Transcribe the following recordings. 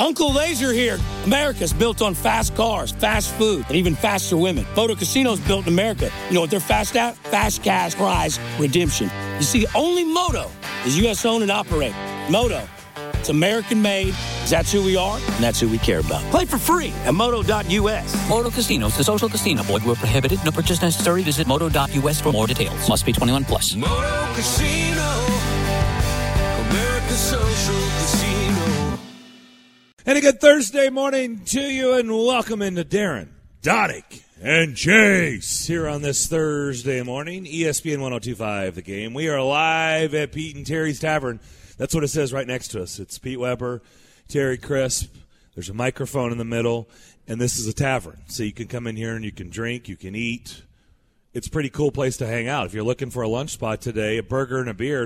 Uncle Laser here. America's built on fast cars, fast food, and even faster women. Moto Casino's built in America. You know what they're fast at? Fast cash prize redemption. You see, only Moto is U.S. owned and operated. Moto, it's American made. That's who we are, and that's who we care about. Play for free at moto.us. Moto Casinos, the social casino. Void where prohibited. No purchase necessary. Visit moto.us for more details. Must be 21 plus. Moto Casino, America's social casino. And a good Thursday morning to you, and welcome into Darren, Donick, and Chase here on this Thursday morning, ESPN 102.5 The Game. We are live at Pete and Terry's Tavern. That's what it says right next to us. It's Pete Weber, Terry Crisp. There's a microphone in the middle, and this is a tavern. So you can come in here and you can drink, you can eat. It's a pretty cool place to hang out. If you're looking for a lunch spot today, a burger and a beer,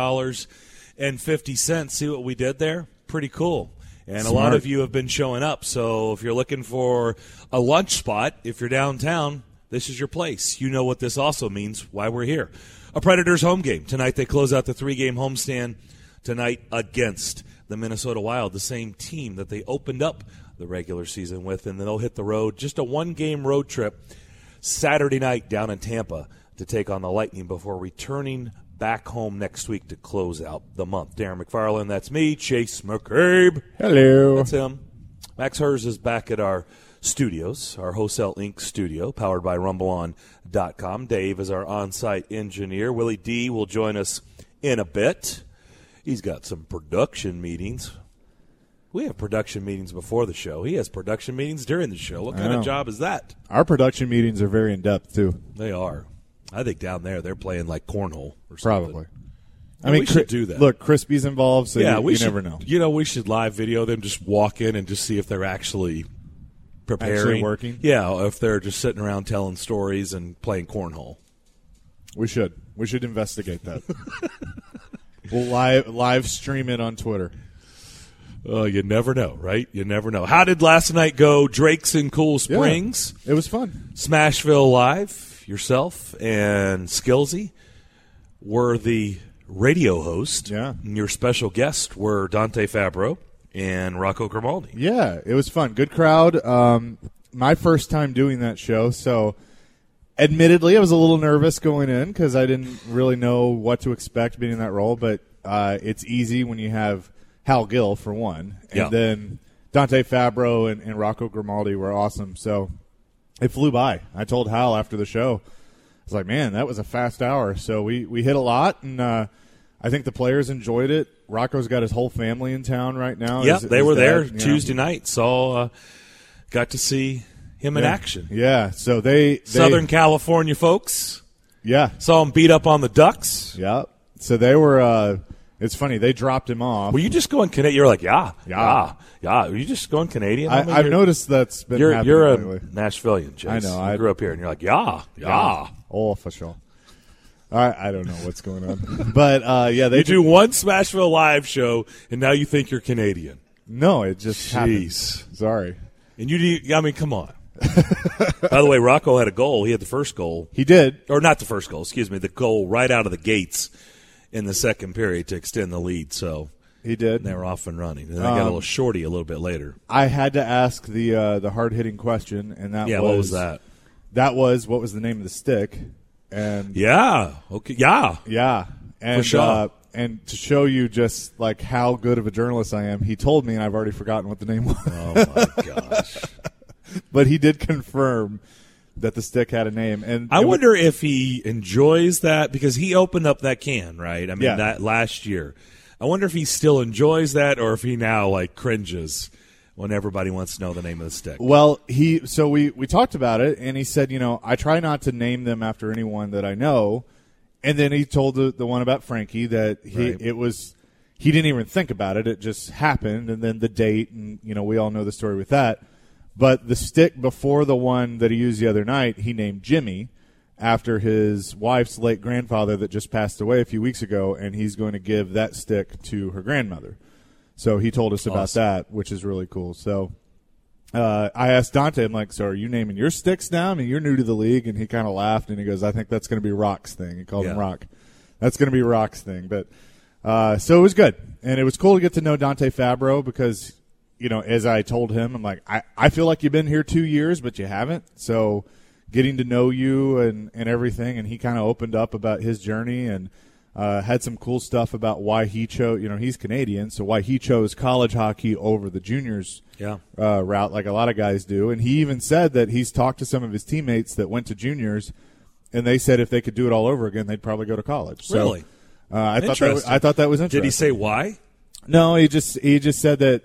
$12.50. See what we did there? Pretty cool. And Smart. A lot of you have been showing up. So if you're looking for a lunch spot, if you're downtown, this is your place. You know what this also means, why we're here. A Predators home game. Tonight they close out the 3-game homestand tonight against the Minnesota Wild, the same team that they opened up the regular season with, and then they'll hit the road. Just a 1-game road trip Saturday night down in Tampa to take on the Lightning before returning back home next week to close out the month. Darren McFarland, that's me. Chase McCabe. Hello. That's him. Max Hers is back at our studios, our Hosel Inc. studio, powered by RumbleOn.com. Dave is our on-site engineer. Willie D will join us in a bit. He's got some production meetings. We have production meetings before the show. He has production meetings during the show. What kind of job is that? Our production meetings are very in-depth, too. They are. I think down there they're playing like cornhole or something. Probably. I mean, we should do that. Look, Crispy's involved, so yeah, you should, never know. You know, we should live video them, just walk in and just see if they're actually preparing. Actually working? Yeah, if they're just sitting around telling stories and playing cornhole. We should. We should investigate that. We'll live stream it on Twitter. Oh, you never know, right? You never know. How did last night go? Drake's in Cool Springs. Yeah, it was fun. Smashville Live. Yourself and Skillsy were the radio host. Yeah. And your special guests were Dante Fabro and Rocco Grimaldi. Yeah, it was fun. Good crowd. My first time doing that show, so admittedly I was a little nervous going in because I didn't really know what to expect being in that role, but it's easy when you have Hal Gill, for one, and then Dante Fabro and Rocco Grimaldi were awesome, so it flew by. I told Hal after the show, I was like, man, that was a fast hour. So we hit a lot, and I think the players enjoyed it. Rocco's got his whole family in town right now. Yeah, they were there Tuesday night. Got to see him in action. Yeah, so they Southern California folks. Yeah. Saw him beat up on the Ducks. Yeah. So they were it's funny, they dropped him off. Were you just going Canadian? You were like, yeah. Were you just going Canadian? I've noticed that's been happening You're lately. a Nashvilleian, Chase. I know. You grew up here, and you're like, yeah. Oh, for sure. I don't know what's going on. But, they do one Smashville Live show, and now you think you're Canadian. No, it just happened. Jeez. Sorry. And come on. By the way, Rocco had a goal. He had the first goal. He did. Or not the first goal, excuse me, the goal right out of the gates in the second period to extend the lead. So he did. And they were off and running. And they got a little shorty a little bit later. I had to ask the hard-hitting question, and that was... what was that? That was, what was the name of the stick? And okay, yeah, and for sure. And to show you just like how good of a journalist I am, he told me, and I've already forgotten what the name was. Oh my gosh! But he did confirm that the stick had a name, and I wonder if he enjoys that because he opened up that can, right? I mean, that last year. I wonder if he still enjoys that, or if he now like cringes when everybody wants to know the name of the stick. Well, we talked about it, and he said, I try not to name them after anyone that I know. And then he told the one about Frankie that he didn't even think about it. It just happened, and then the date, and, we all know the story with that. But the stick before the one that he used the other night, he named Jimmy after his wife's late grandfather that just passed away a few weeks ago, and he's going to give that stick to her grandmother. So he told us about that, which is really cool. So I asked Dante, I'm like, so are you naming your sticks now? I mean, you're new to the league. And he kind of laughed, and he goes, I think that's going to be Rock's thing. He called him Rock. That's going to be Rock's thing. But so it was good. And it was cool to get to know Dante Fabro because as I told him, I'm like, I feel like you've been here 2 years, but you haven't. So getting to know you and everything, and he kind of opened up about his journey and had some cool stuff about why he chose, he's Canadian, so why he chose college hockey over the juniors route like a lot of guys do. And he even said that he's talked to some of his teammates that went to juniors, and they said if they could do it all over again, they'd probably go to college. So, really? I thought that was interesting. Did he say why? No, he just said that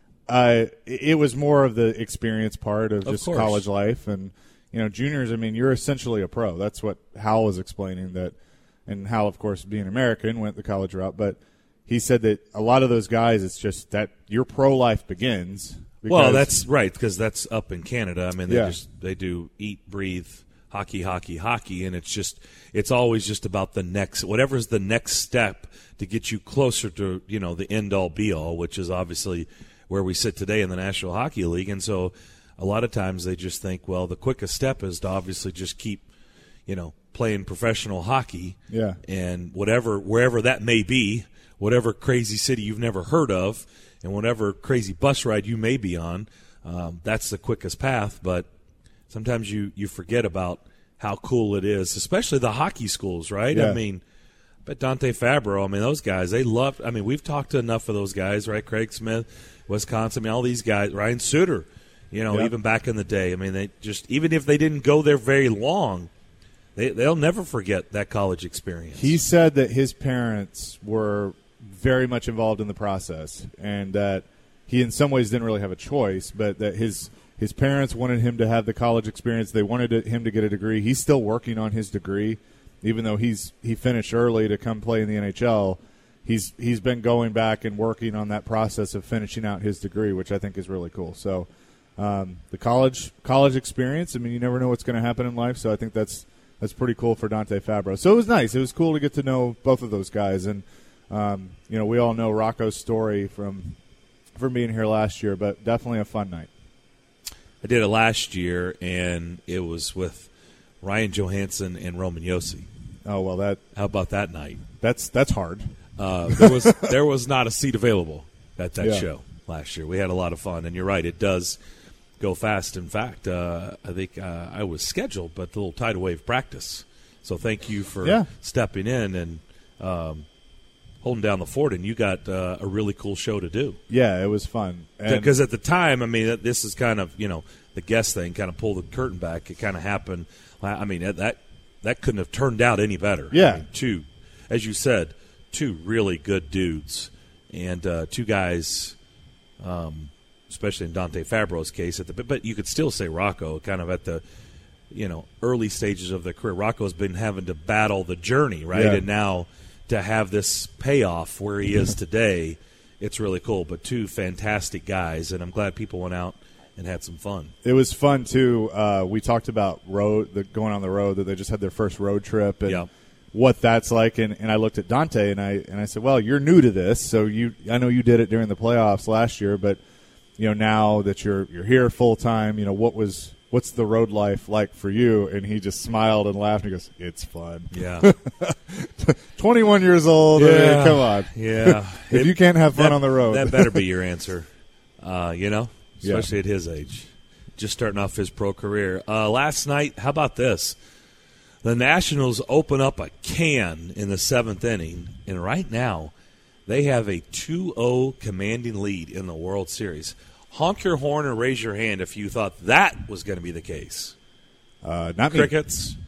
it was more of the experience part of just college life. And, juniors, I mean, you're essentially a pro. That's what Hal was explaining, that, and Hal, of course, being American, went the college route. But he said that a lot of those guys, it's just that your pro life begins. Well, that's right, because that's up in Canada. I mean, they do eat, breathe, hockey, and it's always just about the next, whatever's the next step to get you closer to, the end-all, be-all, which is obviously where we sit today in the National Hockey League. And so a lot of times they just think, well, the quickest step is to obviously just keep, playing professional hockey. Yeah. And wherever that may be, whatever crazy city you've never heard of, and whatever crazy bus ride you may be on, that's the quickest path. But sometimes you forget about how cool it is, especially the hockey schools, right? Yeah. I mean, but Dante Fabro, those guys, we've talked to enough of those guys, right? Craig Smith, Wisconsin, all these guys, Ryan Suter, even back in the day. They just, even if they didn't go there very long, they'll never forget that college experience. He said that his parents were very much involved in the process, and that he in some ways didn't really have a choice, but that his parents wanted him to have the college experience. They wanted him to get a degree. He's still working on his degree, even though he finished early to come play in the NHL. He's been going back and working on that process of finishing out his degree, which I think is really cool. So the college experience, you never know what's going to happen in life, so I think that's pretty cool for Dante Fabro. So it was nice. It was cool to get to know both of those guys. And, we all know Rocco's story from being here last year, but definitely a fun night. I did it last year, and it was with Ryan Johansson and Roman Josi. Oh, well, how about that night? That's hard. There was not a seat available at that show last year. We had a lot of fun, and you're right, it does go fast. In fact, I think I was scheduled, but the little tidal wave practice. So thank you for stepping in and holding down the fort, and you got a really cool show to do. Yeah, it was fun. Because at the time, this is kind of, the guest thing, kind of pull the curtain back. It kind of happened. That couldn't have turned out any better. Yeah. Two, as you said, two really good dudes, and two guys, especially in Dante Fabro's case, but you could still say Rocco kind of at the, early stages of their career. Rocco's been having to battle the journey, right? Yeah. And now to have this payoff where he is today, it's really cool. But two fantastic guys, and I'm glad people went out and had some fun. It was fun, too. We talked about going on the road, that they just had their first road trip and what that's like. And I looked at Dante, and I said, well, you're new to this, so I know you did it during the playoffs last year, but now that you're here full time, what's the road life like for you? And he just smiled and laughed and he goes, it's fun. Yeah. 21 years old. Yeah. Come on. Yeah. If you can't have fun on the road. That better be your answer, especially at his age, just starting off his pro career. Last night, how about this? The Nationals open up a can in the 7th inning, and right now they have a 2-0 commanding lead in the World Series. Honk your horn or raise your hand if you thought that was going to be the case. Not Crickets.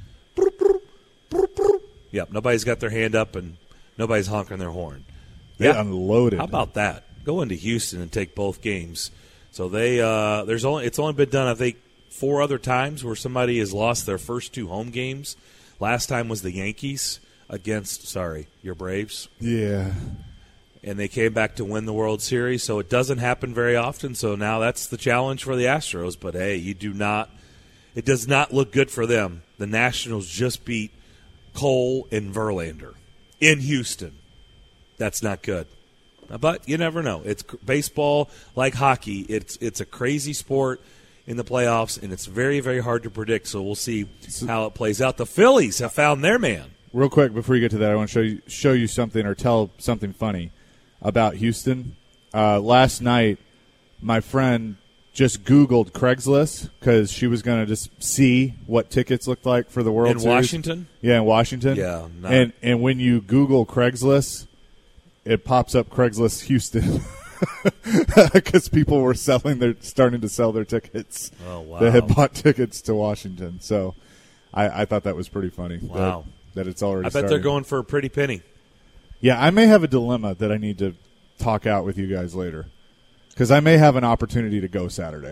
Yep, nobody's got their hand up and nobody's honking their horn. They unloaded. How about that? Go into Houston and take both games. So it's only been done, I think, 4 other times where somebody has lost their first 2 home games. Last time was the Yankees against, your Braves. Yeah. And they came back to win the World Series, so it doesn't happen very often. So now that's the challenge for the Astros. But, hey, it does not look good for them. The Nationals just beat Cole and Verlander in Houston. That's not good. But you never know. It's baseball, like hockey. It's a crazy sport in the playoffs, and it's very, very hard to predict. So we'll see how it plays out. The Phillies have found their man. Real quick, before you get to that, I want to show you something or tell something funny about Houston. Last night, my friend just Googled Craigslist because she was going to just see what tickets looked like for the World In Series. Washington? Yeah, in Washington. Yeah. And when you Google Craigslist, it pops up Craigslist Houston because people were starting to sell their tickets. Oh, wow. They had bought tickets to Washington. So I thought that was pretty funny. Wow. That it's already I bet starting. they're going for a pretty penny. Yeah, I may have a dilemma that I need to talk out with you guys later. Because I may have an opportunity to go Saturday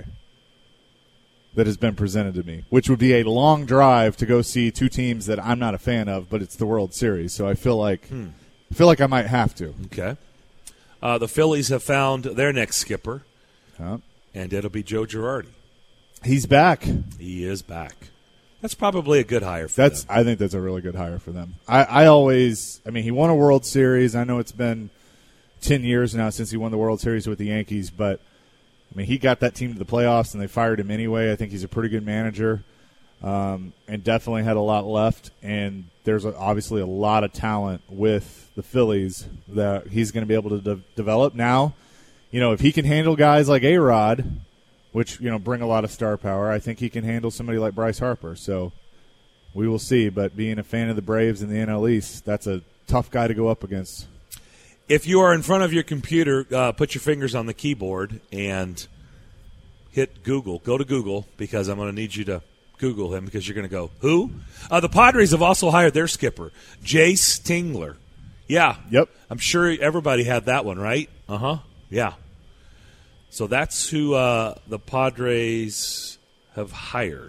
that has been presented to me, which would be a long drive to go see two teams that I'm not a fan of, but it's the World Series. So I feel like I might have to. Okay. The Phillies have found their next skipper, and it'll be Joe Girardi. He's back. He is back. That's probably a good hire for them. I think that's a really good hire for them. I mean, he won a World Series. I know it's been 10 years now since he won the World Series with the Yankees, but I mean, he got that team to the playoffs and they fired him anyway. I think he's a pretty good manager, and definitely had a lot left. And there's obviously a lot of talent with the Phillies that he's going to be able to develop. Now, if he can handle guys like A-Rod, which, bring a lot of star power, I think he can handle somebody like Bryce Harper. So we will see. But being a fan of the Braves in the NL East, that's a tough guy to go up against. If you are in front of your computer, put your fingers on the keyboard and hit Google. Go to Google because I'm going to need you to Google him because you're going to go, who? The Padres have also hired their skipper, Jace Tingler. Yeah. Yep. I'm sure everybody had that one, right? Uh-huh. Yeah. So that's who the Padres have hired.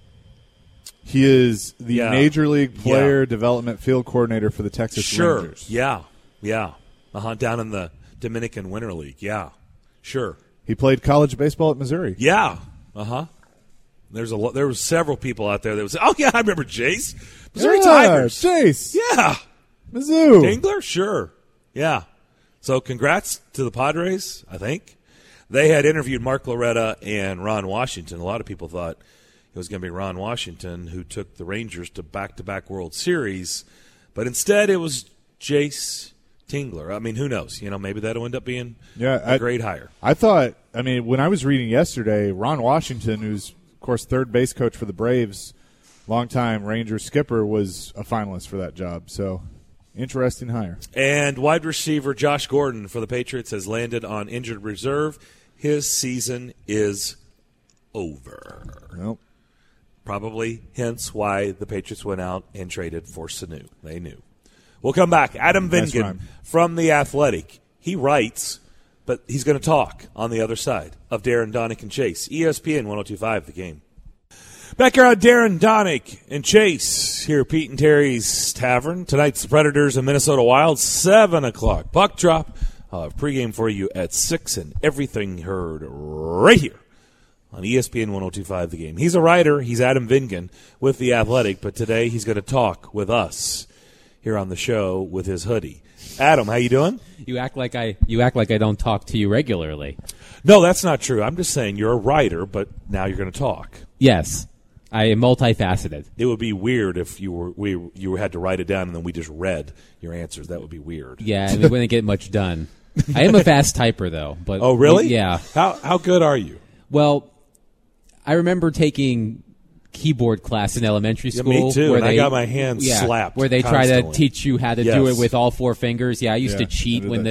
He is the Major League Player Development Field Coordinator for the Texas Rangers. Yeah. Down in the Dominican Winter League. Yeah, sure. He played college baseball at Missouri. Yeah. There were several people out there that would say, "Oh yeah, I remember Jace, Missouri Tigers, Jace, yeah, Mizzou, Tingler, sure, yeah." So congrats to the Padres. I think they had interviewed Mark Loretta and Ron Washington. A lot of people thought it was going to be Ron Washington who took the Rangers to back-to-back World Series, but instead it was Jace Tingler. I mean, who knows? Maybe that'll end up being a great hire. I thought, when I was reading yesterday, Ron Washington, who's, of course, third base coach for the Braves, longtime Rangers skipper, was a finalist for that job. So, interesting hire. And wide receiver Josh Gordon for the Patriots has landed on injured reserve. His season is over. Nope. Probably hence why the Patriots went out and traded for Sanu. They knew. We'll come back. Adam Vingan from The Athletic. He writes, but he's going to talk on the other side of Darren Donick and Chase. ESPN 102.5, The Game. Back here on Darren Donick and Chase here at Pete and Terry's Tavern. Tonight's the Predators and Minnesota Wild, 7 o'clock. Puck drop. I'll have pregame for you at 6 and everything heard right here on ESPN 102.5, The Game. He's a writer. He's Adam Vingan with The Athletic, but today he's going to talk with us here on the show with his hoodie. Adam, how you doing? You act like I don't talk to you regularly. No, that's not true. I'm just saying you're a writer, but now you're going to talk. Yes, I am multifaceted. It would be weird if you had to write it down and then we just read your answers. That would be weird. Yeah, we wouldn't get much done. I am a fast typer, though. But oh, really? Yeah. How good are you? Well, I remember taking keyboard class in elementary school. Yeah, me too. Where I got my hands slapped. Where they constantly try to teach you how to do it with all four fingers. Yeah, I used to cheat when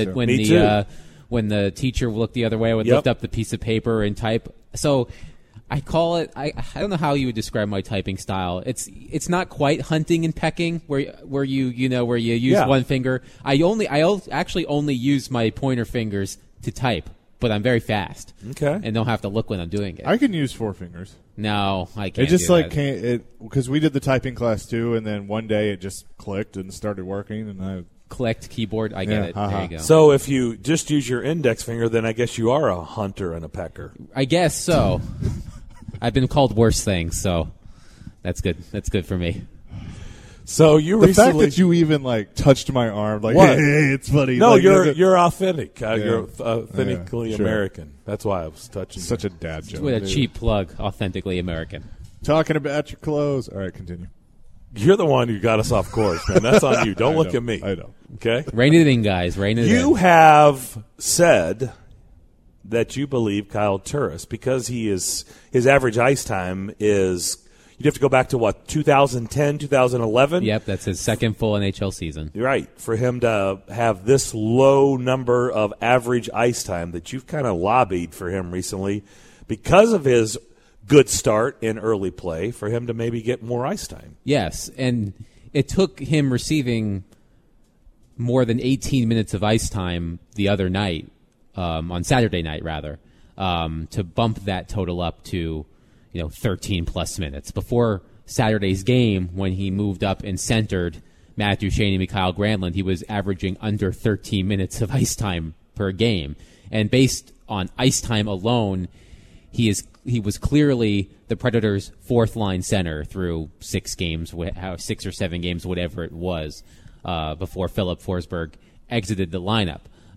the teacher looked the other way. I would lift up the piece of paper and type. So I call it. I don't know how you would describe my typing style. It's not quite hunting and pecking where you use one finger. I actually only use my pointer fingers to type. But I'm very fast. Okay. And don't have to look when I'm doing it. I can use 4 fingers. No, I can't. It just because we did the typing class too, and then one day it just clicked and started working, and I clicked keyboard. I get it. There you go. So if you just use your index finger, then I guess you are a hunter and a pecker. I guess so. I've been called worse things, so that's good. That's good for me. So you the recently, fact that you even touched my arm, what? Hey, it's funny. No, you're authentic. You're authentically sure. American. That's why I was touching. Such a dad joke. With a cheap plug, authentically American. Talking about your clothes. All right, continue. You're the one who got us off course, man. That's on you. Don't look at me. I know. Okay. Rein it in, guys. Rein it in. You have said that you believe Kyle Turris, because his average ice time is, you'd have to go back to what, 2010, 2011? Yep, that's his second full NHL season. You're right. For him to have this low number of average ice time that you've kind of lobbied for him recently because of his good start in early play, for him to maybe get more ice time. Yes, and it took him receiving more than 18 minutes of ice time the other night, on Saturday night rather, to bump that total up to 13-plus minutes. Before Saturday's game, when he moved up and centered Matt Duchene and Mikael Granlund, he was averaging under 13 minutes of ice time per game. And based on ice time alone, he was clearly the Predators' fourth-line center through 6 or 7 games, whatever it was, before Philip Forsberg exited the lineup.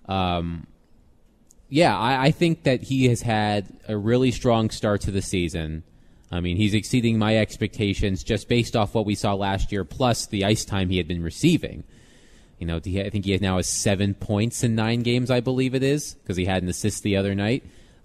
I think that he has had a really strong start to the season. I mean, he's exceeding my expectations just based off what we saw last year, plus the ice time he had been receiving. I think he now has 7 points in 9 games, I believe it is, because he had an assist the other night.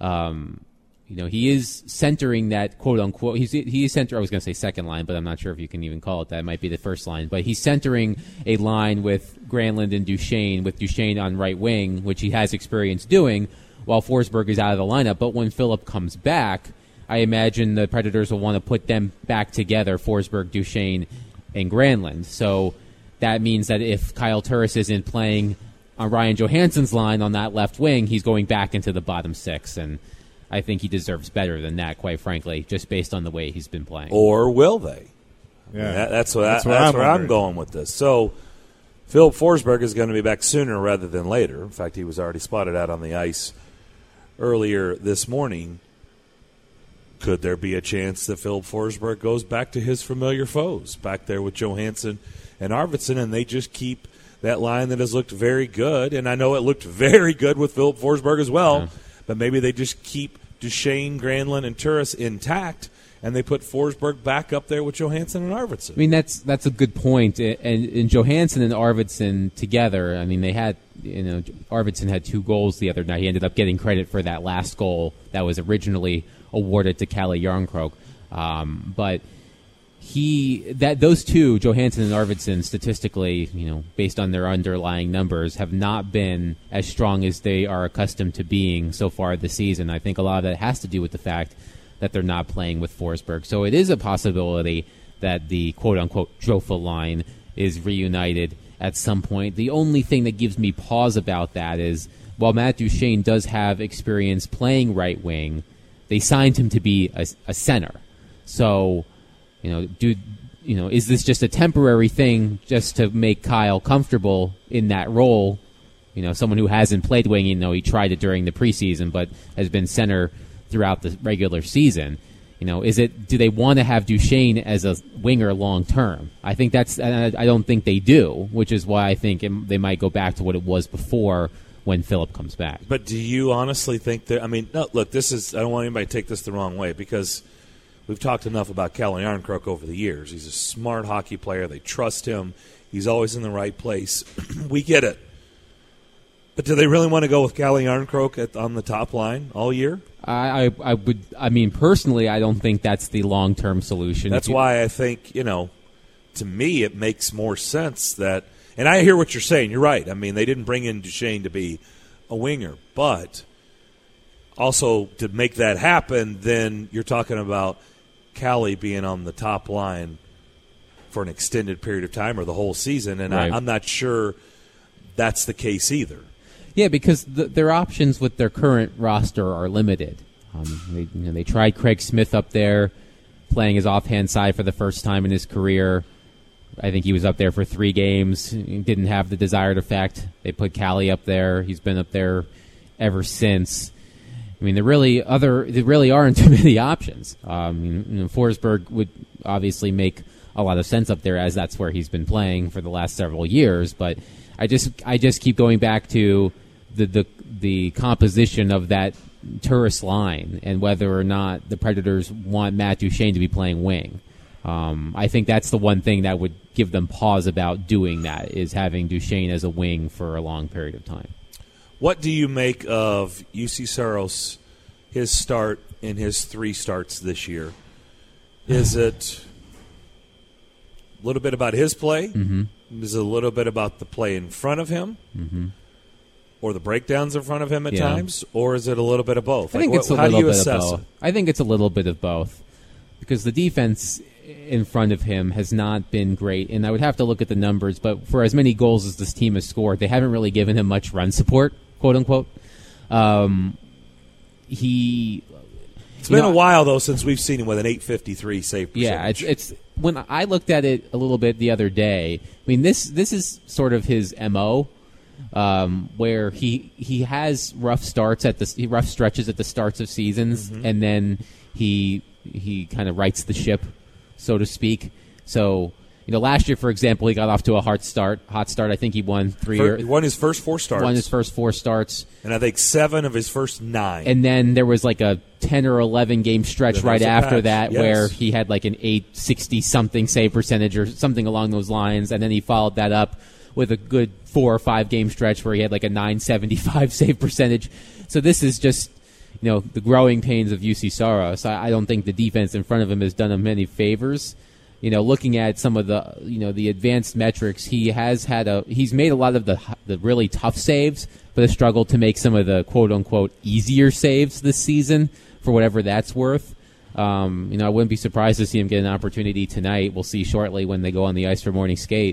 He is centering that quote-unquote, he is center, I was going to say second line, but I'm not sure if you can even call it that. It might be the first line. But he's centering a line with Granlund and Duchene, with Duchene on right wing, which he has experience doing, while Forsberg is out of the lineup. But when Philip comes back, I imagine the Predators will want to put them back together, Forsberg, Duchene, and Granlund. So that means that if Kyle Turris isn't playing on Ryan Johansson's line on that left wing, he's going back into the bottom 6, and I think he deserves better than that, quite frankly, just based on the way he's been playing. Or will they? Yeah, that's where I'm going with this. So Philip Forsberg is going to be back sooner rather than later. In fact, he was already spotted out on the ice earlier this morning. Could there be a chance that Philip Forsberg goes back to his familiar foes, back there with Johansson and Arvidsson, and they just keep that line that has looked very good? And I know it looked very good with Philip Forsberg as well. Yeah. But maybe they just keep Duchene, Granlund, and Turris intact, and they put Forsberg back up there with Johansson and Arvidsson. I mean, that's a good point. And Johansson and Arvidsson together, I mean, they had, Arvidsson had 2 goals the other night. He ended up getting credit for that last goal that was originally awarded to Kalle Järnkrok. But those two, Johansson and Arvidsson, statistically, based on their underlying numbers, have not been as strong as they are accustomed to being so far this season. I think a lot of that has to do with the fact that they're not playing with Forsberg. So it is a possibility that the quote-unquote Jofa line is reunited at some point. The only thing that gives me pause about that is, while Matt Duchene does have experience playing right wing, they signed him to be a center. So, is this just a temporary thing just to make Kyle comfortable in that role? Someone who hasn't played wing, he tried it during the preseason, but has been center throughout the regular season. Do they want to have Duchene as a winger long term? I think I don't think they do, which is why I think they might go back to what it was before when Philip comes back. But do you honestly think that? I mean, no, look, I don't want anybody to take this the wrong way, because we've talked enough about Kalle Järnkrok over the years. He's a smart hockey player. They trust him. He's always in the right place. We get it. But do they really want to go with Kalle Järnkrok on the top line all year? I would. I mean, personally, I don't think that's the long-term solution. That's why I think, to me, it makes more sense that. And I hear what you're saying. You're right. I mean, they didn't bring in Duchene to be a winger, but also to make that happen, then you're talking about Kalle being on the top line for an extended period of time or the whole season, and right. I'm not sure that's the case either. Yeah, because their options with their current roster are limited. They tried Craig Smith up there, playing his offhand side for the first time in his career. I think he was up there for 3 games. He didn't have the desired effect. They put Kalle up there. He's been up there ever since. I mean, there really aren't too many options. Forsberg would obviously make a lot of sense up there, as that's where he's been playing for the last several years. But I just keep going back to the composition of that Turris line and whether or not the Predators want Matt Duchene to be playing wing. I think that's the one thing that would give them pause about doing that, is having Duchene as a wing for a long period of time. What do you make of UC Saros, his start in his 3 starts this year? Is it a little bit about his play? Mm-hmm. Is it a little bit about the play in front of him? Mm-hmm. Or the breakdowns in front of him at times? Or is it a little bit of both? I think it's a little bit of both. I think it's a little bit of both. Because the defense in front of him has not been great. And I would have to look at the numbers, but for as many goals as this team has scored, they haven't really given him much run support, quote unquote. It's been a while, though, since we've seen him with an .853 save percentage. Yeah, it's when I looked at it a little bit the other day, I mean, this is sort of his MO, where he has rough stretches at the starts of seasons, and then he kind of rights the ship, so to speak. So, last year, for example, he got off to a hot start. I think he won He won his first 4 starts. Won his first 4 starts. And I think 7 of his first 9. And then there was like a 10 or 11 game stretch right after that where he had like an 860-something save percentage or something along those lines. And then he followed that up with a good 4 or 5 game stretch where he had like a 975 save percentage. So this is just, the growing pains of UC Saros. I don't think the defense in front of him has done him any favors. Looking at some of the, the advanced metrics, he's made a lot of the really tough saves, but has struggled to make some of the quote unquote easier saves this season, for whatever that's worth. I wouldn't be surprised to see him get an opportunity tonight. We'll see shortly when they go on the ice for morning skate.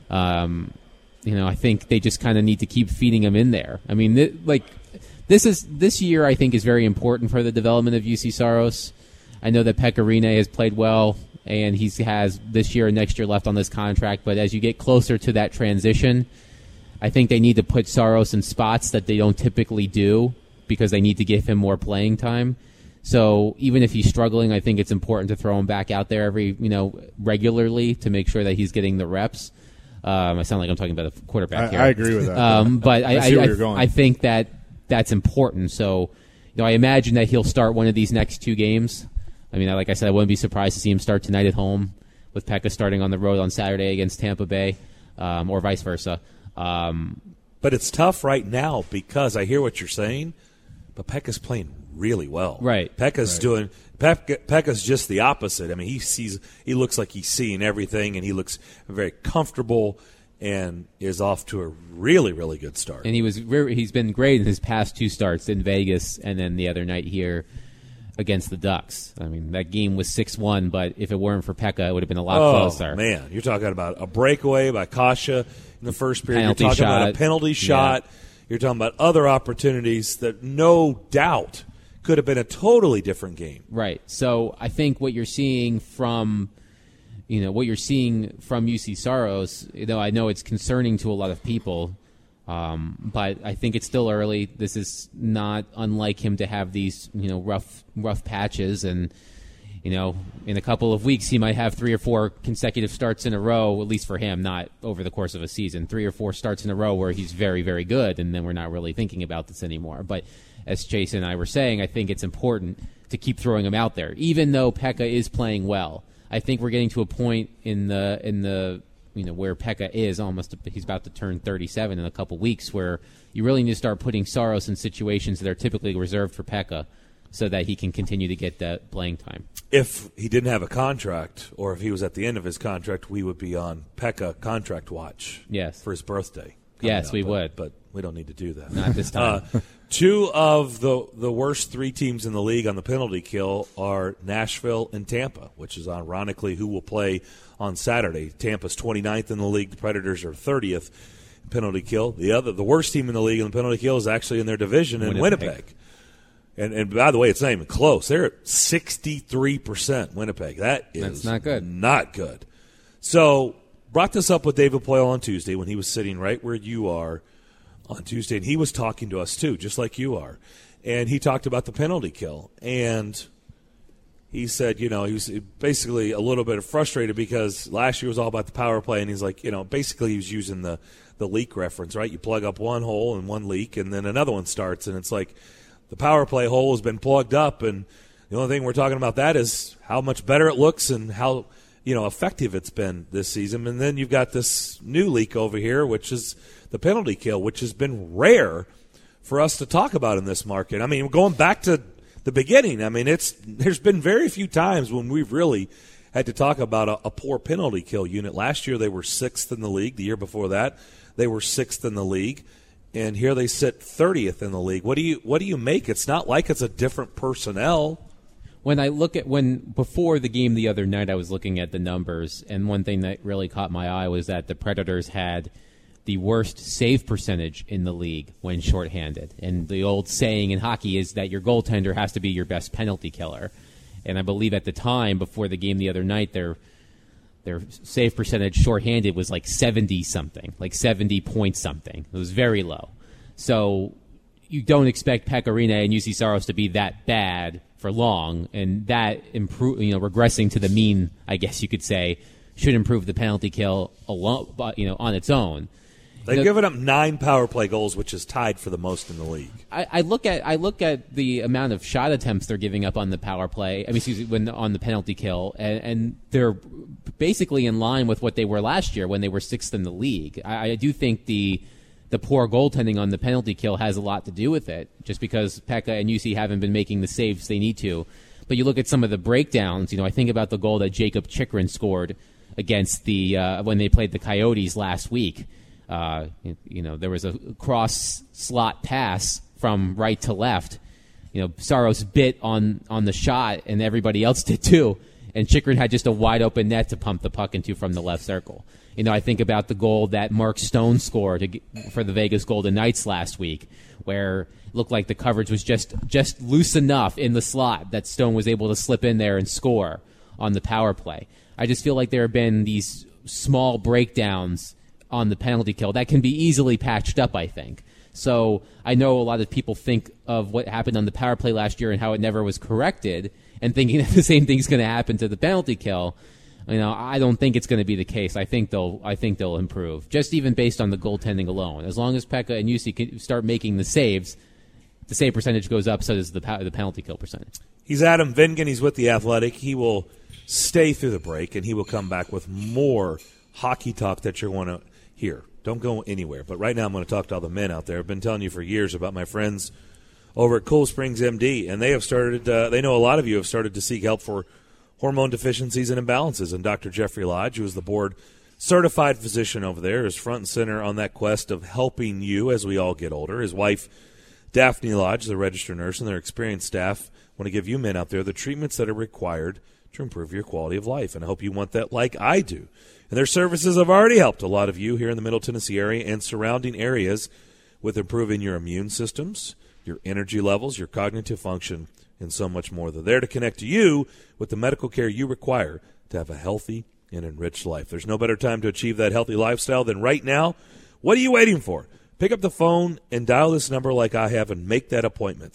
I think they just kind of need to keep feeding him in there. I mean, this year I think is very important for the development of UC Saros. I know that Pekka Rinne has played well, and he has this year and next year left on this contract. But as you get closer to that transition, I think they need to put Saros in spots that they don't typically do because they need to give him more playing time. So even if he's struggling, I think it's important to throw him back out there regularly to make sure that he's getting the reps. I sound like I'm talking about a quarterback here. I agree with that. But I see where you're going. I think that's important. So, I imagine that he'll start one of these next 2 games. I mean, like I said, I wouldn't be surprised to see him start tonight at home with Pekka starting on the road on Saturday against Tampa Bay, or vice versa. But it's tough right now because I hear what you're saying, but Pekka's playing really well. Right. Pekka's just the opposite. I mean, he looks like he's seeing everything, and he looks very comfortable and is off to a really, really good start. And he's been great in his past 2 starts in Vegas and then the other night here against the Ducks. I mean, that game was 6-1, but if it weren't for Pekka, it would have been a lot closer. Oh, man. You're talking about a breakaway by Kasha in the first period. Penalty You're talking shot. about a penalty shot. You're talking about other opportunities that no doubt could have been a totally different game. Right. So I think what you're seeing from UC Saros, I know it's concerning to a lot of people, but I think it's still early. This is not unlike him to have these, rough patches, and in a couple of weeks he might have 3 or 4 consecutive starts in a row, at least for him, not over the course of a season, 3 or 4 starts in a row where he's very, very good, and then we're not really thinking about this anymore. But as Chase and I were saying, I think it's important to keep throwing him out there, even though Pekka is playing well. I think we're getting to a point in the where Pekka is he's about to turn 37 in a couple weeks, where you really need to start putting Saros in situations that are typically reserved for Pekka so that he can continue to get that playing time. If he didn't have a contract, or if he was at the end of his contract, we would be on Pekka contract watch for his birthday. Yes, we would. But we don't need to do that. Not this time. 2 of the worst 3 teams in the league on the penalty kill are Nashville and Tampa, which is ironically who will play on Saturday. Tampa's 29th in the league. The Predators are 30th penalty kill. The worst team in the league in the penalty kill is actually in their division in Winnipeg. And by the way, it's not even close. They're at 63% Winnipeg. That's not good. Not good. So brought this up with David Poile on Tuesday when he was sitting right where you are on Tuesday, and he was talking to us too, just like you are. And he talked about the penalty kill, and he said, he was basically a little bit frustrated because last year was all about the power play, and he's like, basically he was using the leak reference, right? You plug up one hole and one leak, and then another one starts, and it's like the power play hole has been plugged up, and the only thing we're talking about that is how much better it looks and how effective it's been this season. And then you've got this new leak over here, which is the penalty kill, which has been rare for us to talk about in this market. I mean, going back to the beginning, I mean, there's been very few times when we've really had to talk about a poor penalty kill unit. Last year they were 6th in the league. The year before that they were 6th in the league. And here they sit 30th in the league. What do you make? It's not like it's a different personnel. Before the game the other night, I was looking at the numbers, and one thing that really caught my eye was that the Predators had the worst save percentage in the league when shorthanded. And the old saying in hockey is that your goaltender has to be your best penalty killer. And I believe at the time, before the game the other night, their save percentage shorthanded was like 70-something, like 70 point something. It was very low. So you don't expect Pekka Rinne and Jussi Saros to be that bad for long, and that regressing to the mean, I guess you could say, should improve the penalty kill alone, on its own. They've given up 9 power play goals, which is tied for the most in the league. I look at the amount of shot attempts they're giving up on the power play. On the penalty kill, and they're basically in line with what they were last year when they were 6th in the league. I do think the poor goaltending on the penalty kill has a lot to do with it, just because Pekka and Jussi haven't been making the saves they need to. But you look at some of the breakdowns. I think about the goal that Jacob Chychrun scored against when they played the Coyotes last week. There was a cross slot pass from right to left. Saros bit on the shot, and everybody else did too. And Chychrun had just a wide open net to pump the puck into from the left circle. I think about the goal that Mark Stone scored for the Vegas Golden Knights last week, where it looked like the coverage was just loose enough in the slot that Stone was able to slip in there and score on the power play. I just feel like there have been these small breakdowns on the penalty kill that can be easily patched up, I think. So I know a lot of people think of what happened on the power play last year and how it never was corrected, and thinking that the same thing's going to happen to the penalty kill. I don't think it's going to be the case. I think they'll improve, just even based on the goaltending alone. As long as Pekka and Jussi can start making the saves, the save percentage goes up, so does the penalty kill percentage. He's Adam Vingan. He's with The Athletic. He will stay through the break, and he will come back with more hockey talk that you're going to hear. Don't go anywhere. But right now I'm going to talk to all the men out there. I've been telling you for years about my friends over at Cool Springs MD, and they have started, they know a lot of you have started to seek help for hormone deficiencies and imbalances. And Dr. Jeffrey Lodge, who is the board-certified physician over there, is front and center on that quest of helping you as we all get older. His wife, Daphne Lodge, the registered nurse, and their experienced staff want to give you men out there the treatments that are required to improve your quality of life. And I hope you want that like I do. And their services have already helped a lot of you here in the Middle Tennessee area and surrounding areas with improving your immune systems, your energy levels, your cognitive function, and so much more. They're there to connect to you with the medical care you require to have a healthy and enriched life. There's no better time to achieve that healthy lifestyle than right now. What are you waiting for? Pick up the phone and dial this number like I have and make that appointment,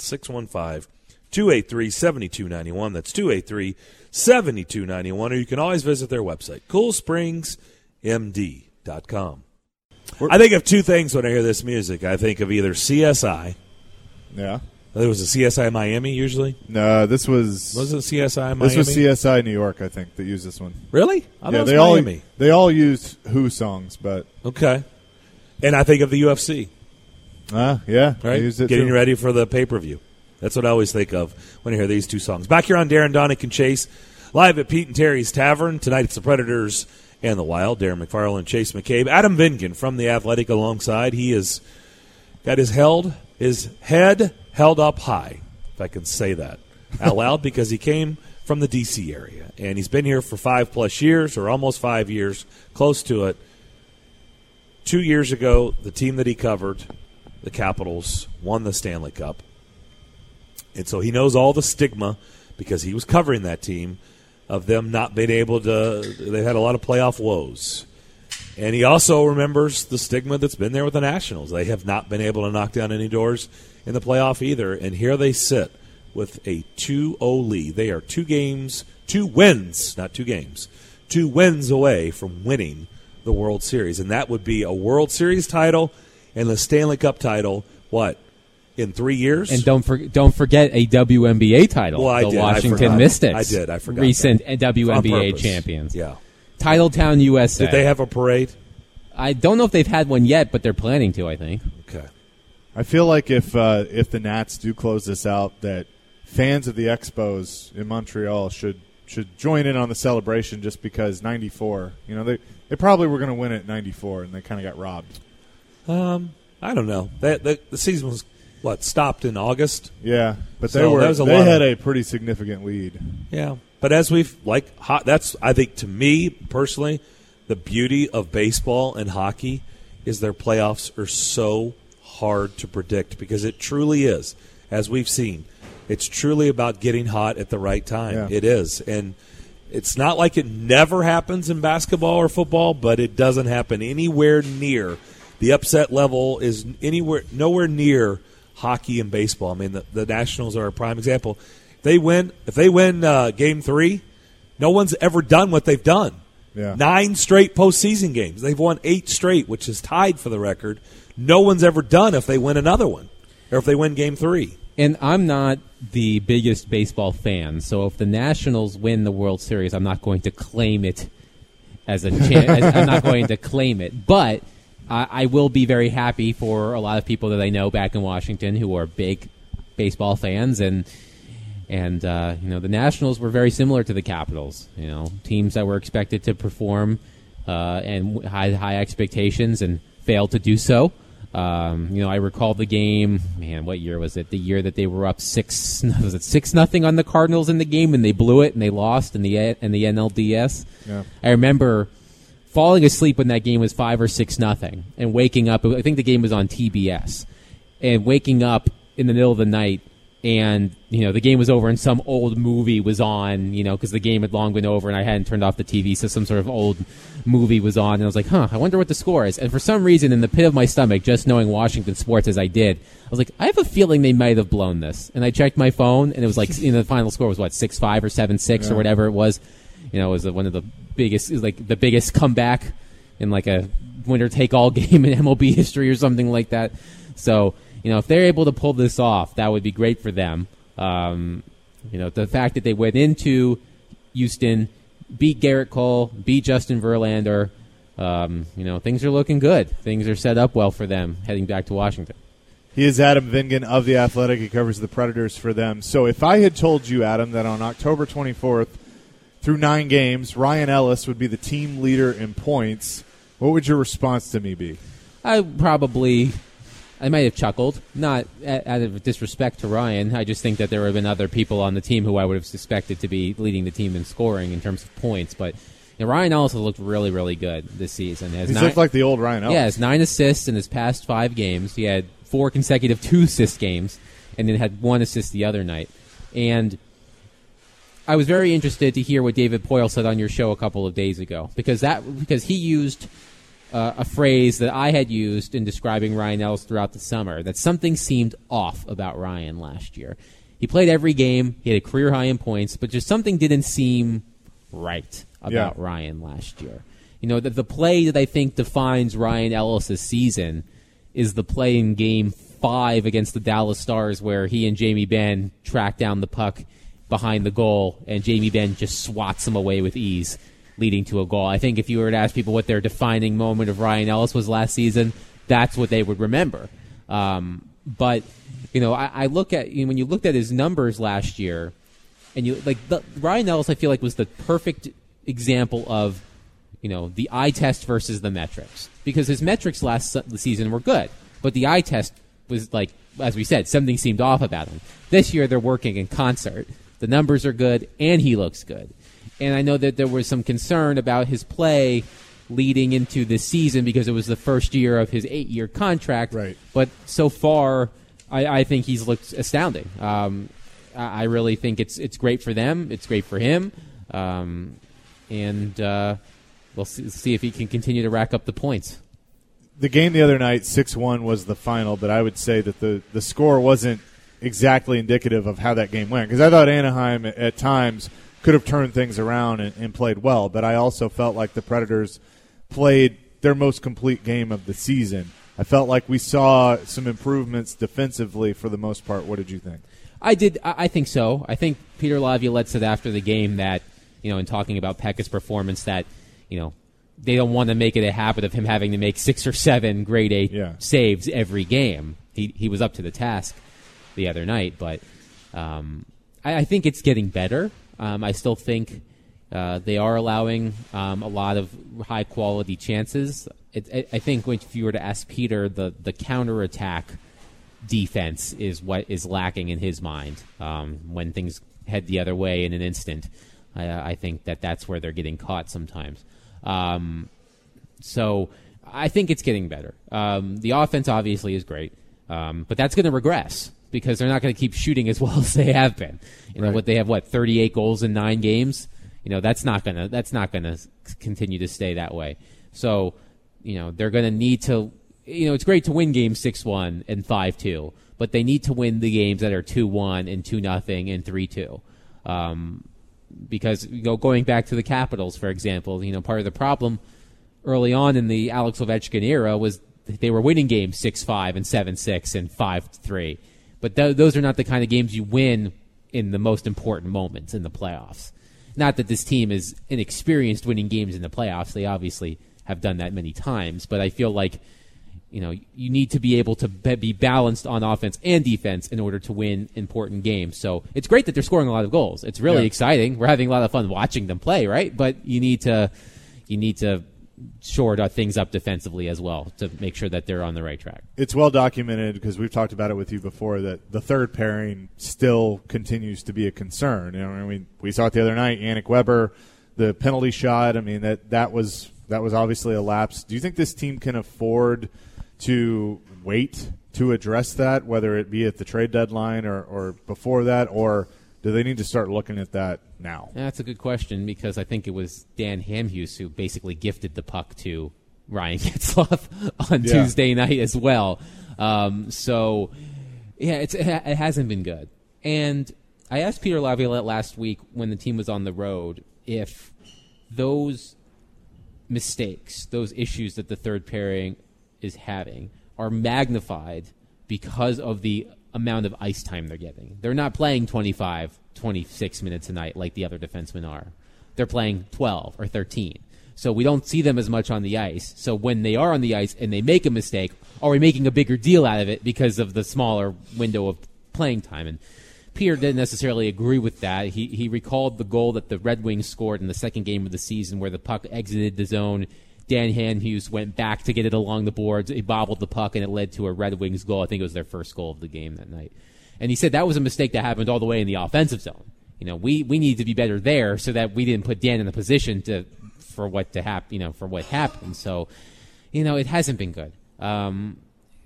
615-283-7291. That's 283-7291. Or you can always visit their website, CoolSpringsMD.com. I think of two things when I hear this music. I think of either CSI. Yeah. It was a CSI Miami usually? No, this was... Was it CSI Miami? This was CSI New York, I think, that used this one. Really? I thought it was Miami. They all used Who songs, but... Okay. And I think of the UFC. Yeah. Right? Used it Getting too. ready for the pay-per-view. That's what I always think of when I hear these two songs. Back here on Darren, Donick, and Chase, live at Pete and Terry's Tavern. Tonight it's the Predators and the Wild. Darren McFarland, Chase McCabe. Adam Vingan from The Athletic alongside. He has got his head held up high, if I can say that out loud, because he came from the D.C. area, and he's been here for 5+ years, or almost 5 years, close to it. 2 years ago, the team that he covered, the Capitals, won the Stanley Cup. And so he knows all the stigma, because he was covering that team, of them not being able to – they had a lot of playoff woes. And he also remembers the stigma that's been there with the Nationals. They have not been able to knock down any doors in the playoff either. And here they sit with a 2-0 lead. They are 2 wins, not 2 games, 2 wins away from winning the World Series. And that would be a World Series title and the Stanley Cup title, in 3 years? And don't forget a WNBA title. Well, the Washington Mystics. I forgot. Recent WNBA champions. Yeah. Titletown, USA. Did they have a parade? I don't know if they've had one yet, but they're planning to, I think. Okay. I feel like if the Nats do close this out, that fans of the Expos in Montreal should join in on the celebration just because 94. They probably were going to win it 94, and they kind of got robbed. I don't know. The season was stopped in August. Yeah, but they had a pretty significant lead. Yeah, but as that's I think to me personally, the beauty of baseball and hockey is their playoffs are so hard to predict because it truly is, as we've seen. It's truly about getting hot at the right time. Yeah. It is. And it's not like it never happens in basketball or football, but it doesn't happen anywhere near. The upset level is nowhere near hockey and baseball. I mean, the Nationals are a prime example. If they win Game 3, no one's ever done what they've done. Yeah. 9 straight postseason games. They've won 8 straight, which is tied for the record. No one's ever done if they win another one or if they win Game 3. And I'm not the biggest baseball fan, so if the Nationals win the World Series, I'm not going to claim it as a chance. I'm not going to claim it. But I will be very happy for a lot of people that I know back in Washington who are big baseball fans, and the Nationals were very similar to the Capitals. Teams that were expected to perform and had high expectations and failed to do so. I recall the game. Man, what year was it? The year that they were up 6-0 on the Cardinals in the game, and they blew it and they lost in the NLDS. Yeah. I remember falling asleep when that game was 5 or 6-0, and waking up. I think the game was on TBS, and waking up in the middle of the night, and the game was over, and some old movie was on. Because the game had long been over, and I hadn't turned off the TV, so some sort of old movie was on, and I was like, I wonder what the score is. And for some reason, in the pit of my stomach, just knowing Washington sports as I did, I was like, I have a feeling they might have blown this. And I checked my phone, and it was like, the final score was 6-5 or 7-6 or whatever it was. It was one of the biggest, the biggest comeback in like a winner-take-all game in MLB history or something like that. So, if they're able to pull this off, that would be great for them. The fact that they went into Houston, beat Garrett Cole, beat Justin Verlander, things are looking good. Things are set up well for them heading back to Washington. He is Adam Vingan of The Athletic. He covers the Predators for them. So if I had told you, Adam, that on October 24th, through 9 games, Ryan Ellis would be the team leader in points, what would your response to me be? I might have chuckled, not out of disrespect to Ryan. I just think that there would have been other people on the team who I would have suspected to be leading the team in scoring in terms of points. But Ryan Ellis has looked really, really good this season. He's looked like the old Ryan Ellis. Yeah, he has 9 assists in his past 5 games. He had 4 consecutive 2-assist games, and then had 1 assist the other night. And I was very interested to hear what David Poyle said on your show a couple of days ago, because he used a phrase that I had used in describing Ryan Ellis throughout the summer, that something seemed off about Ryan last year. He played every game. He had a career high in points, but just something didn't seem right about Ryan last year. The play that I think defines Ryan Ellis' season is the play in Game 5 against the Dallas Stars where he and Jamie Benn track down the puck behind the goal, and Jamie Benn just swats him away with ease, leading to a goal. I think if you were to ask people what their defining moment of Ryan Ellis was last season, that's what they would remember. But I look at when you looked at his numbers last year, and Ryan Ellis, I feel like was the perfect example of the eye test versus the metrics, because his metrics last season were good, but the eye test was as we said, something seemed off about him. This year they're working in concert. The numbers are good, and he looks good. And I know that there was some concern about his play leading into this season because it was the first year of his 8-year contract. Right. But so far, I think he's looked astounding. I really think it's great for them. It's great for him. And we'll see if he can continue to rack up the points. The game the other night, 6-1 was the final, but I would say that the score wasn't exactly indicative of how that game went, because I thought Anaheim at times could have turned things around and played well, but I also felt like the Predators played their most complete game of the season. I felt like we saw some improvements defensively for the most part. What did you think? I did. I think so. I think Peter Laviolette said after the game that, in talking about Pekka's performance, that, they don't want to make it a habit of him having to make 6 or 7 grade A saves every game. he was up to the task the other night. But I think it's getting better. I still think they are allowing a lot of high-quality chances. I think if you were to ask Peter, the counterattack defense is what is lacking in his mind. When things head the other way in an instant, I think that's where they're getting caught sometimes. So I think it's getting better. The offense obviously is great, but that's going to regress because they're not going to keep shooting as well as they have been. You know, they have 38 goals in 9 games. You know, that's not gonna continue to stay that way. So, you know, they're going to need to. You know, it's great to win games 6-1 and 5-2, but they need to win the games that are 2-1 and 2-0 and 3-2. Because, you know, going back to the Capitals, for example, you know, part of the problem early on in the Alex Ovechkin era was they were winning games 6-5 and 7-6 and 5-3. But those are not the kind of games you win in the most important moments in the playoffs. Not that this team is inexperienced winning games in the playoffs. They obviously have done that many times. But I feel like, you know, you need to be able to be balanced on offense and defense in order to win important games. So it's great that they're scoring a lot of goals. It's really exciting. We're having a lot of fun watching them play, right? But you need to shore things up defensively as well to make sure that they're on the right track. It's well documented because we've talked about it with you before that the third pairing still continues to be a concern. You know, I mean, we saw it the other night. Yannick Weber, the penalty shot. I mean, that was obviously a lapse. Do you think this team can afford to wait to address that, whether it be at the trade deadline or before that, or do they need to start looking at that now? Yeah, that's a good question because I think it was Dan Hamhuis who basically gifted the puck to Ryan Getzlaf on Tuesday night as well. So, yeah, it hasn't been good. And I asked Peter Laviolette last week when the team was on the road if those mistakes, those issues that the third pairing is having are magnified because of the amount of ice time they're getting. They're not playing 25, 26 minutes a night like the other defensemen are. They're playing 12 or 13. So we don't see them as much on the ice. So when they are on the ice and they make a mistake, are we making a bigger deal out of it because of the smaller window of playing time? And Peter didn't necessarily agree with that. He recalled the goal that the Red Wings scored in the second game of the season where the puck exited the zone. Dan Hamhuis went back to get it along the boards. He bobbled the puck, and it led to a Red Wings goal. I think it was their first goal of the game that night. And he said that was a mistake that happened all the way in the offensive zone. You know, we need to be better there so that we didn't put Dan in a position for what happened. So, you know, it hasn't been good. And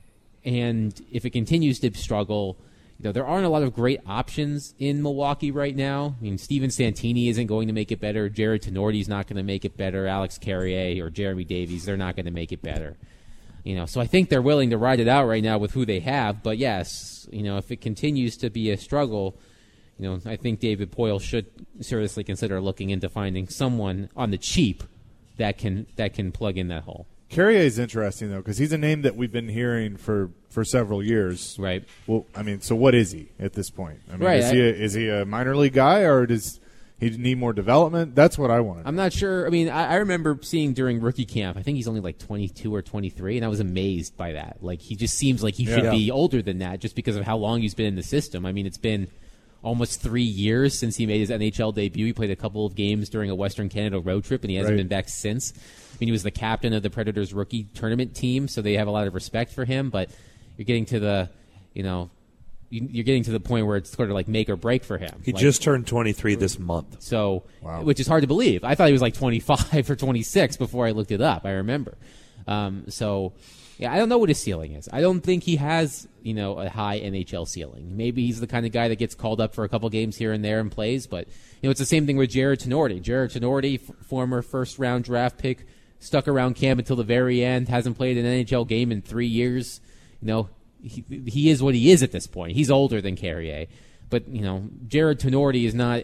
if it continues to struggle, you know, there aren't a lot of great options in Milwaukee right now. I mean, Steven Santini isn't going to make it better. Jared Tenorti's not going to make it better. Alex Carrier or Jeremy Davies, they're not going to make it better. You know, so I think they're willing to ride it out right now with who they have. But yes, you know, if it continues to be a struggle, you know, I think David Poile should seriously consider looking into finding someone on the cheap that can plug in that hole. Carrier is interesting, though, because he's a name that we've been hearing for several years. Right. Well, I mean, so what is he at this point? I mean, right. Is he a minor league guy, or does he need more development? That's what I want. I'm not sure. I mean, I remember seeing during rookie camp, I think he's only like 22 or 23, and I was amazed by that. Like, he just seems like he should be older than that just because of how long he's been in the system. I mean, it's been almost 3 years since he made his NHL debut. He played a couple of games during a Western Canada road trip, and he hasn't been back since. I mean, he was the captain of the Predators rookie tournament team, so they have a lot of respect for him. But you're getting to the, you know, you're getting to the point where it's sort of like make or break for him. He just turned 23 this month. So, which is hard to believe. I thought he was like 25 or 26 before I looked it up. I remember. So, yeah, I don't know what his ceiling is. I don't think he has, you know, a high NHL ceiling. Maybe he's the kind of guy that gets called up for a couple games here and there and plays. But, you know, it's the same thing with Jared Tenorti. Jared Tenorti, former first-round draft pick, stuck around camp until the very end, hasn't played an NHL game in 3 years. You know, he is what he is at this point. He's older than Carrier. But, you know, Jared Tenorti is not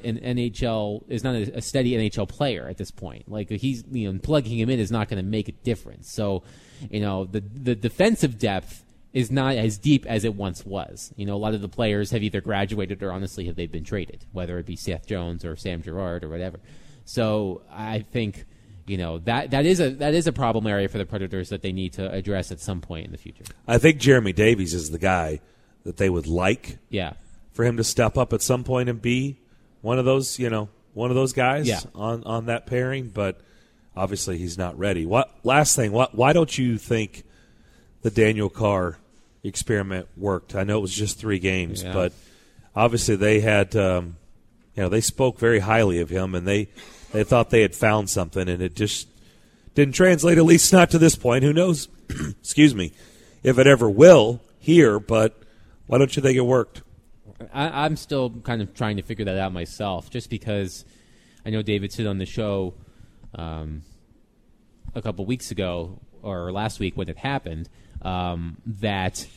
a steady NHL player at this point. Like, he's, you know, plugging him in is not going to make a difference. So, you know, the defensive depth is not as deep as it once was. You know, a lot of the players have either graduated or honestly have they been traded, whether it be Seth Jones or Sam Girard or whatever. So I think, that is a problem area for the Predators that they need to address at some point in the future. I think Jeremy Davies is the guy that they would like. Yeah. For him to step up at some point and be one of those guys on that pairing, but obviously he's not ready. Why don't you think the Daniel Carr experiment worked? I know it was just 3 games, but obviously they had they spoke very highly of him, and they thought they had found something, and it just didn't translate, at least not to this point. Who knows, excuse me, if it ever will here, but why don't you think it worked? I'm still kind of trying to figure that out myself, just because I know David said on the show a couple weeks ago, or last week when it happened, that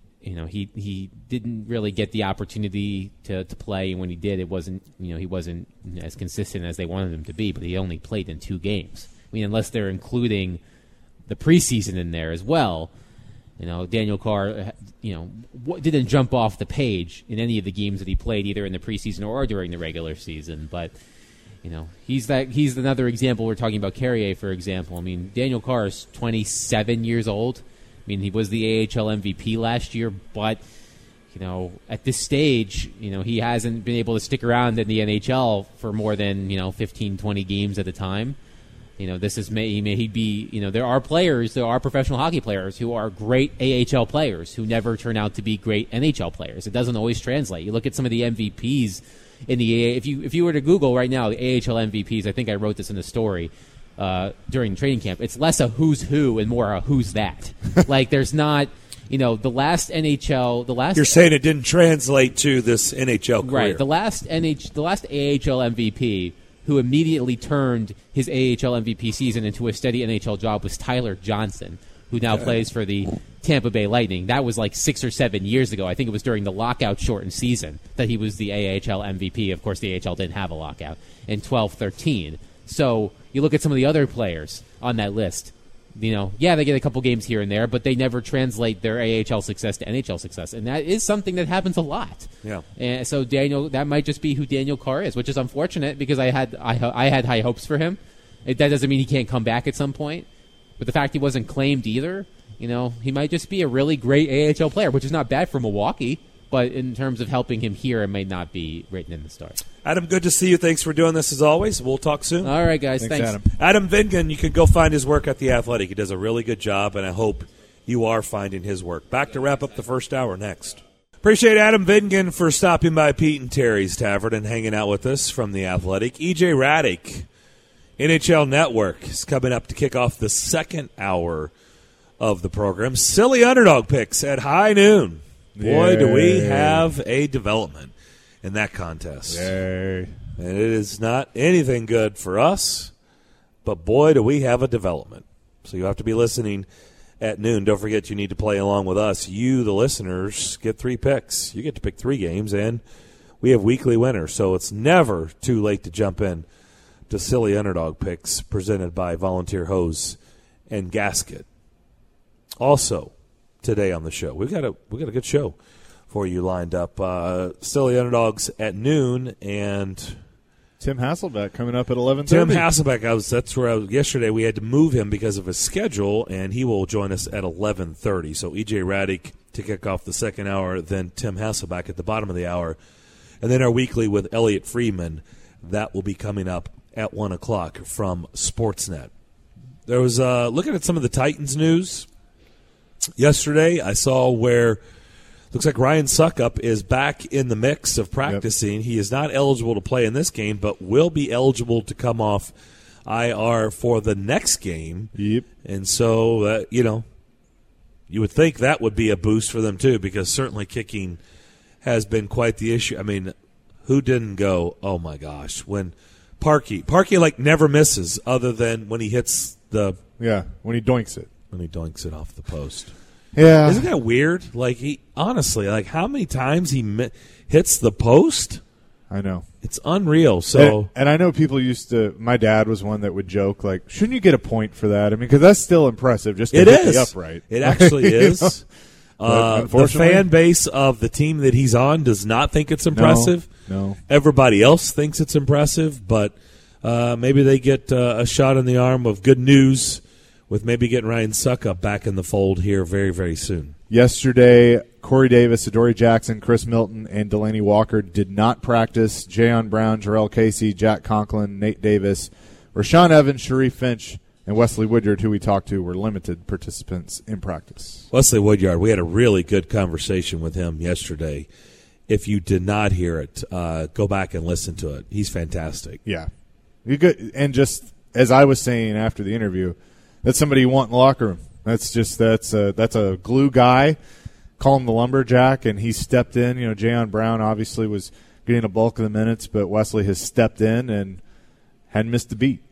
he didn't really get the opportunity to play, and when he did, it wasn't he wasn't as consistent as they wanted him to be. But he only played in 2 games. I mean, unless they're including the preseason in there as well, Daniel Carr, didn't jump off the page in any of the games that he played, either in the preseason or during the regular season. But he's another example. We're talking about Carrier, for example. I mean, Daniel Carr is 27 years old. I mean, he was the AHL MVP last year, but at this stage, he hasn't been able to stick around in the NHL for more than 15, 20 games at a time. This is he'd be. There are professional hockey players who are great AHL players who never turn out to be great NHL players. It doesn't always translate. You look at some of the MVPs in the if you were to Google right now the AHL MVPs, I think I wrote this in the story. During training camp, it's less a who's who and more a who's that. Like, there's not, the last NHL, You're saying it didn't translate to this NHL career. Right. The last AHL MVP who immediately turned his AHL MVP season into a steady NHL job was Tyler Johnson, who now plays for the Tampa Bay Lightning. That was like 6 or 7 years ago. I think it was during the lockout-shortened season that he was the AHL MVP. Of course, the AHL didn't have a lockout in 12-13. So you look at some of the other players on that list. They get a couple games here and there, but they never translate their AHL success to NHL success, and that is something that happens a lot. Yeah. And so that might just be who Daniel Carr is, which is unfortunate because I had high hopes for him. That doesn't mean he can't come back at some point, but the fact he wasn't claimed either, he might just be a really great AHL player, which is not bad for Milwaukee. But in terms of helping him here, it may not be written in the stars. Adam, good to see you. Thanks for doing this as always. We'll talk soon. All right, guys. Thanks. Adam Vingan, you can go find his work at The Athletic. He does a really good job, and I hope you are finding his work. Back to wrap up the first hour next. Appreciate Adam Vingan for stopping by Pete and Terry's Tavern and hanging out with us from The Athletic. EJ Radick, NHL Network, is coming up to kick off the second hour of the program. Silly underdog picks at high noon. Boy, do we have a development in that contest. Yay. And it is not anything good for us, but boy, do we have a development. So you have to be listening at noon. Don't forget you need to play along with us. You, the listeners, get 3 picks. You get to pick 3 games, and we have weekly winners. So it's never too late to jump in to Silly Underdog Picks presented by Volunteer Hose and Gasket. Also, today on the show, we got a good show for you lined up. Silly Underdogs at noon, and Tim Hasselbeck coming up at 11:30. Tim Hasselbeck, that's where I was yesterday. We had to move him because of his schedule, and he will join us at 11:30. So EJ Radick to kick off the second hour, then Tim Hasselbeck at the bottom of the hour, and then our weekly with Elliot Friedman. That will be coming up at 1 o'clock from Sportsnet. There was looking at some of the Titans news. Yesterday, I saw where looks like Ryan Suckup is back in the mix of practicing. Yep. He is not eligible to play in this game, but will be eligible to come off IR for the next game. Yep. And so, you would think that would be a boost for them too, because certainly kicking has been quite the issue. I mean, who didn't go, oh my gosh, when Parkey like never misses other than when he hits the... Yeah, when he doinks it. When he doinks it off the post. Yeah. Isn't that weird? Like, how many times he hits the post? I know. It's unreal. So, and I know people used to, my dad was one that would joke, like, shouldn't you get a point for that? I mean, because that's still impressive just to hit the upright. It actually is. The fan base of the team that he's on does not think it's impressive. No. Everybody else thinks it's impressive, but maybe they get a shot in the arm of good news with maybe getting Ryan Suckup back in the fold here very, very soon. Yesterday, Corey Davis, Adoree Jackson, Chris Milton, and Delaney Walker did not practice. Jayon Brown, Jarrell Casey, Jack Conklin, Nate Davis, Rashaan Evans, Sharif Finch, and Wesley Woodyard, who we talked to, were limited participants in practice. Wesley Woodyard, we had a really good conversation with him yesterday. If you did not hear it, go back and listen to it. He's fantastic. Yeah. You good. And just as I was saying after the interview, that's somebody you want in the locker room. That's a glue guy. Call him the lumberjack, and he stepped in. You know, Jayon Brown obviously was getting a bulk of the minutes, but Wesley has stepped in and hadn't missed a beat.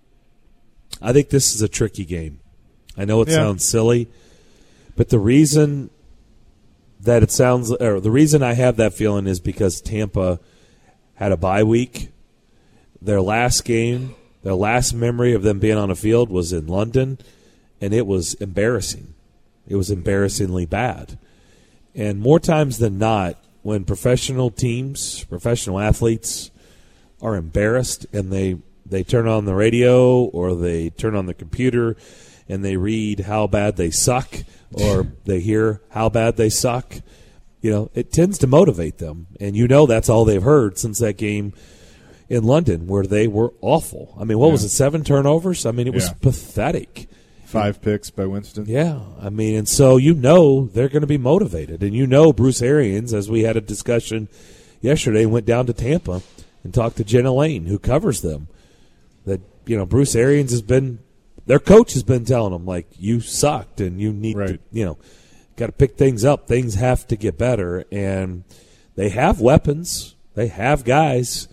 I think this is a tricky game. I know it sounds silly, but the reason that it sounds, or the reason I have that feeling is because Tampa had a bye week. Their last game, their last memory of them being on a field was in London, and it was embarrassing. It was embarrassingly bad. And more times than not, when professional teams, professional athletes are embarrassed and they turn on the radio or they turn on the computer and they read how bad they suck or they hear how bad they suck, you know, it tends to motivate them. And you know that's all they've heard since that game in London where they were awful. I mean, what was it, 7 turnovers? I mean, it was pathetic. 5 picks by Winston. Yeah. I mean, and so you know they're going to be motivated. And you know Bruce Arians, as we had a discussion yesterday, went down to Tampa and talked to Jenna Lane, who covers them, that, you know, Bruce Arians has been – their coach has been telling them, like, you sucked and you need to, you know, got to pick things up. Things have to get better. And they have weapons. They have guys.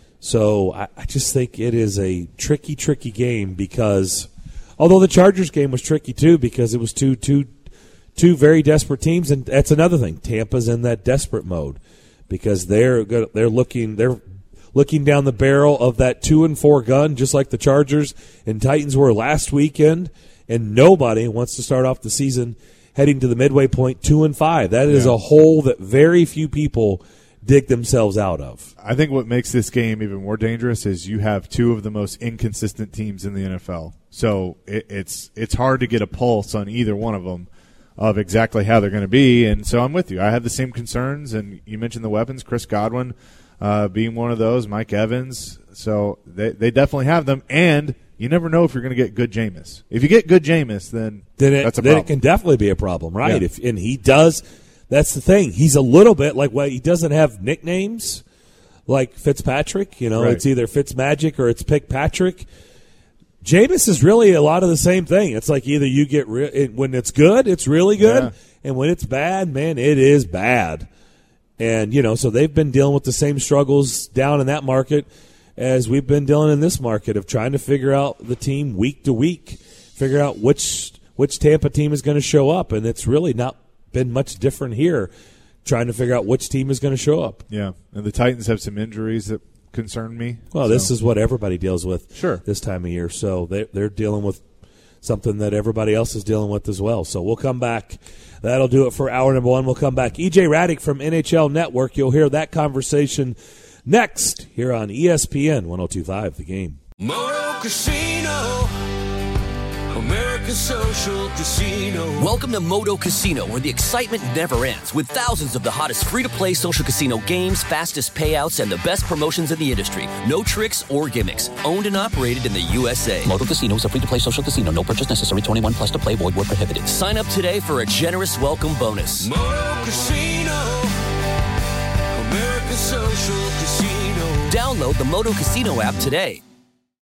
So I just think it is a tricky, tricky game because – although the Chargers game was tricky too because it was two very desperate teams, and that's another thing. Tampa's in that desperate mode because they're looking down the barrel of that 2-4 gun, just like the Chargers and Titans were last weekend, and nobody wants to start off the season heading to the midway point 2-5. That is a hole that very few people dig themselves out of. I think what makes this game even more dangerous is you have two of the most inconsistent teams in the NFL. So it's hard to get a pulse on either one of them of exactly how they're going to be. And so I'm with you. I have the same concerns. And you mentioned the weapons, Chris Godwin being one of those, Mike Evans. So they definitely have them. And you never know if you're going to get good Jameis. If you get good Jameis, then that's a problem. Then it can definitely be a problem, right? Yeah. And he does. That's the thing. He's a little bit like, well, he doesn't have nicknames like Fitzpatrick. You know, It's either Fitzmagic or it's Pick Patrick. Jameis is really a lot of the same thing. It's like either you get when it's good, it's really good, and when it's bad, man, it is bad. And, you know, so they've been dealing with the same struggles down in that market as we've been dealing in this market of trying to figure out the team week to week, figure out which Tampa team is going to show up, and it's really not been much different here, trying to figure out which team is going to show up. Yeah, and the Titans have some injuries that concern me. Well, this is what everybody deals with this time of year. So they're dealing with something that everybody else is dealing with as well. So we'll come back. That'll do it for hour number 1. We'll come back. EJ Raddick from NHL Network. You'll hear that conversation next here on ESPN 102.5 The Game. Moto Casino, America's social casino. Welcome to Moto Casino, where the excitement never ends, with thousands of the hottest free-to-play social casino games, fastest payouts, and the best promotions in the industry. No tricks or gimmicks. Owned and operated in the USA. Moto Casino is a free-to-play social casino. No purchase necessary. 21 plus to play. Void where prohibited. Sign up today for a generous welcome bonus. Moto Casino, America's social casino. Download the Moto Casino app today.